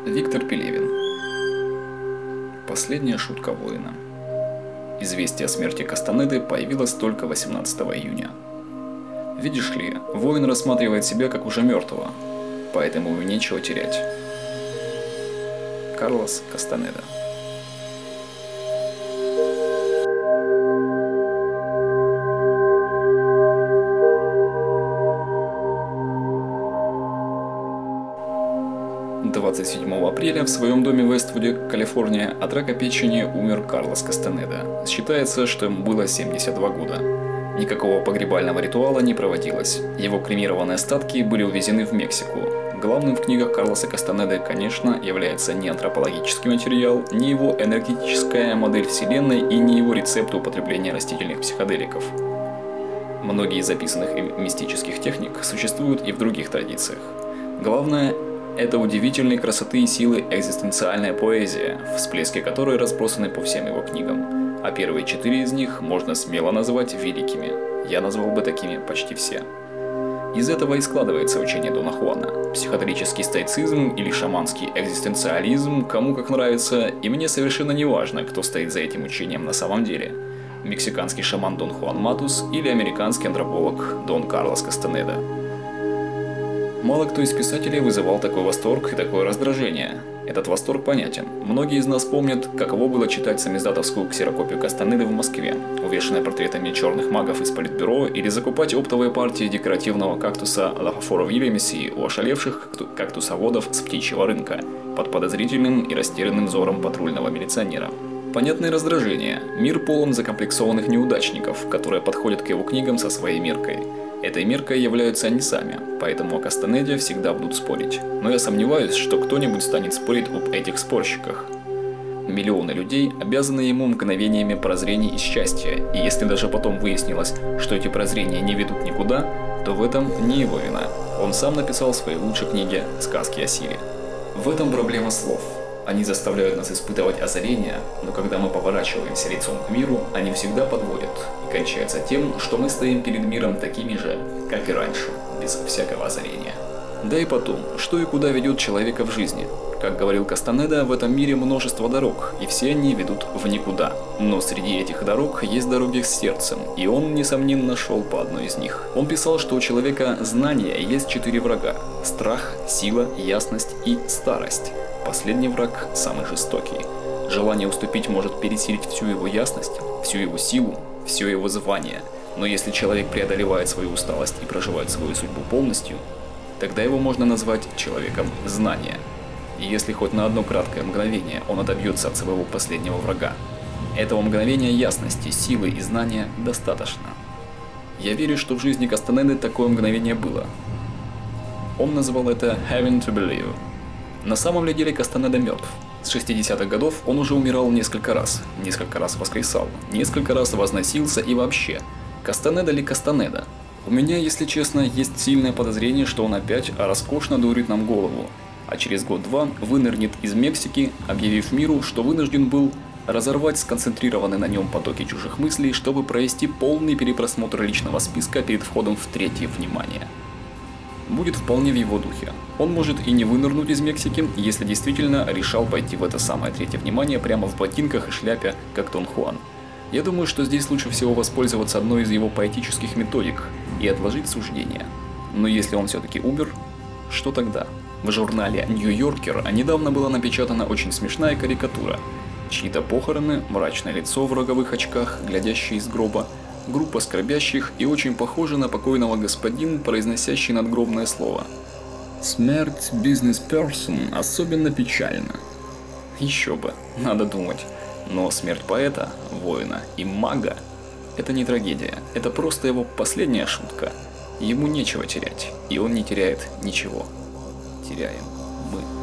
Виктор Пелевин. Последняя шутка воина. Известие о смерти Кастанеды появилось только 18 июня. Видишь ли, воин рассматривает себя как уже мертвого, поэтому ему нечего терять. Карлос Кастанеда. «27 апреля в своем доме в Вествуде, Калифорния, от рака печени умер Карлос Кастанеда. Считается, что ему было 72 года. Никакого погребального ритуала не проводилось. Его кремированные остатки были увезены в Мексику. Главным в книгах Карлоса Кастанеды, конечно, является не антропологический материал, не его энергетическая модель Вселенной и не его рецепт употребления растительных психоделиков. Многие из записанных им мистических техник существуют и в других традициях. Главное – это удивительной красоты и силы экзистенциальная поэзия, всплески которой разбросаны по всем его книгам. А первые 4 из них можно смело назвать великими. Я назвал бы такими почти все. Из этого и складывается учение Дона Хуана. Психоделический стоицизм или шаманский экзистенциализм, кому как нравится, и мне совершенно не важно, кто стоит за этим учением на самом деле. Мексиканский шаман Дон Хуан Матус или американский антрополог Дон Карлос Кастанеда. Мало кто из писателей вызывал такой восторг и такое раздражение. Этот восторг понятен. Многие из нас помнят, каково было читать самиздатовскую ксерокопию Кастанеды в Москве, увешанной портретами черных магов из политбюро, или закупать оптовые партии декоративного кактуса Лахофора Вильямиси у ошалевших кактусоводов с птичьего рынка, под подозрительным и растерянным взором патрульного милиционера. Понятное раздражение. Мир полон закомплексованных неудачников, которые подходят к его книгам со своей меркой. Этой меркой являются они сами, поэтому о Кастанеде всегда будут спорить. Но я сомневаюсь, что кто-нибудь станет спорить об этих спорщиках. Миллионы людей обязаны ему мгновениями прозрений и счастья, и если даже потом выяснилось, что эти прозрения не ведут никуда, то в этом не его вина. Он сам написал в своей лучшей книге «Сказки о силе». В этом проблема слов. Они заставляют нас испытывать озарение, но когда мы поворачиваемся лицом к миру, они всегда подводят и кончаются тем, что мы стоим перед миром такими же, как и раньше, без всякого озарения. Да и потом, что и куда ведет человека в жизни? Как говорил Кастанеда, в этом мире множество дорог, и все они ведут в никуда. Но среди этих дорог есть дороги с сердцем, и он, несомненно, шел по одной из них. Он писал, что у человека знания есть 4 врага – страх, сила, ясность и старость. Последний враг самый жестокий. Желание уступить может пересилить всю его ясность, всю его силу, все его звание. Но если человек преодолевает свою усталость и проживает свою судьбу полностью, тогда его можно назвать человеком знания. И если хоть на одно краткое мгновение он отобьется от своего последнего врага, этого мгновения ясности, силы и знания достаточно. Я верю, что в жизни Кастанеды такое мгновение было. Он назвал это «having to believe». На самом ли деле Кастанеда мертв? С 60-х годов он уже умирал несколько раз воскресал, несколько раз возносился и вообще. Кастанеда ли Кастанеда? У меня, если честно, есть сильное подозрение, что он опять роскошно дурит нам голову, а через год-два вынырнет из Мексики, объявив миру, что вынужден был разорвать сконцентрированные на нем потоки чужих мыслей, чтобы провести полный перепросмотр личного списка перед входом в третье внимание. Будет вполне в его духе. Он может и не вынырнуть из Мексики, если действительно решал пойти в это самое третье внимание прямо в ботинках и шляпе, как Дон Хуан. Я думаю, что здесь лучше всего воспользоваться одной из его поэтических методик и отложить суждение. Но если он все-таки умер, что тогда? В журнале «Нью-Йоркер» недавно была напечатана очень смешная карикатура. Чьи-то похороны, мрачное лицо в роговых очках, глядящее из гроба, группа скорбящих и очень похожа на покойного господин, произносящий надгробное слово. Смерть бизнес-персон особенно печальна. Еще бы, надо думать. Но смерть поэта, воина и мага – это не трагедия, это просто его последняя шутка. Ему нечего терять, и он не теряет ничего. Теряем мы.